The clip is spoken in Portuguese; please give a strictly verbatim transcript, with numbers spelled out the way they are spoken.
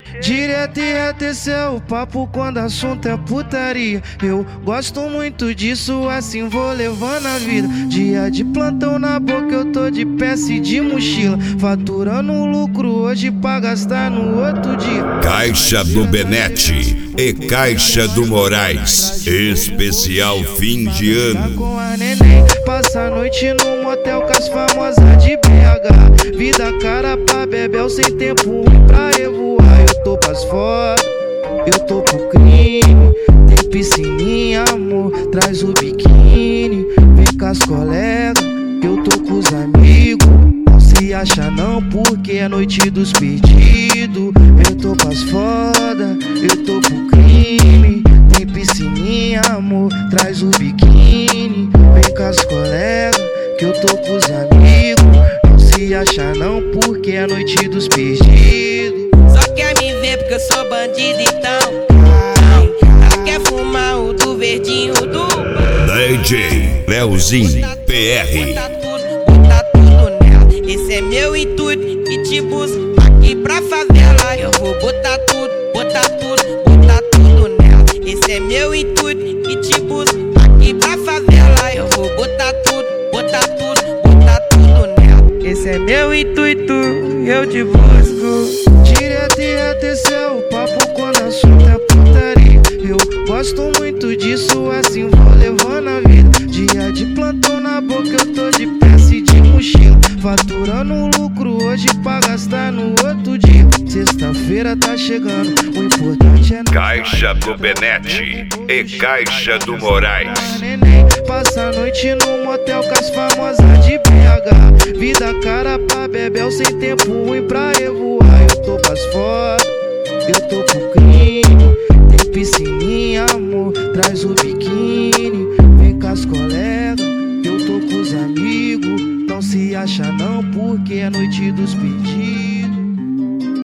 Direto e reto, esse é o papo quando assunto é putaria. Eu gosto muito disso, assim vou levando a vida. Dia de plantão na boca, eu tô de peça e de mochila, faturando lucro hoje pra gastar no outro dia. Caixa do Benete e Caixa do Moraes, especial fim de ano. Com a neném, passa a noite no motel com as famosas de B H. Vida cara pra bebel, sem tempo ruim pra revoar. Eu tô pras foda, eu tô pro crime. Tem piscininha, amor, traz o biquíni. Vem com as colegas, eu tô com os amigos. Não se acha não, porque é noite dos pedidos. Eu tô pras foda, eu tô pro crime. Tem piscininha, amor, traz o biquíni. Vem com as colegas, que eu tô com os amigos. Não se acha não, porque é noite dos pedidos. Só quer me ver porque eu sou bandido, então ai, ela quer fumar o do verdinho do D J Leozinho P R. Bota tudo, bota tudo nela. Esse é meu intuito e te busco aqui pra favela. Eu vou botar tudo, botar tudo, botar tudo nela. Esse é meu intuito e te busco aqui pra favela. Eu vou botar tudo, botar tudo, botar tudo nela. Esse é meu intuito, eu te busco. Direto e reto, esse é o papo quando assunto é putaria. Eu gosto muito disso, assim vou levando a vida. Dia de plantão na boca, eu tô de peça e de mochila, faturando lucro hoje pra gastar no outro dia. Sexta-feira tá chegando, o importante é... Caixa do Benete e Caixa do Moraes. Passa a noite no motel com as famosas de B H. Vida cara pra bebel, sem tempo ruim pra revoar. Eu tô pras foda, eu tô pro crime. Tem piscininha, amor, traz o biquíni. Vem com as colegas, eu tô com os amigos. Não se acha não, porque é noite dos pedidos.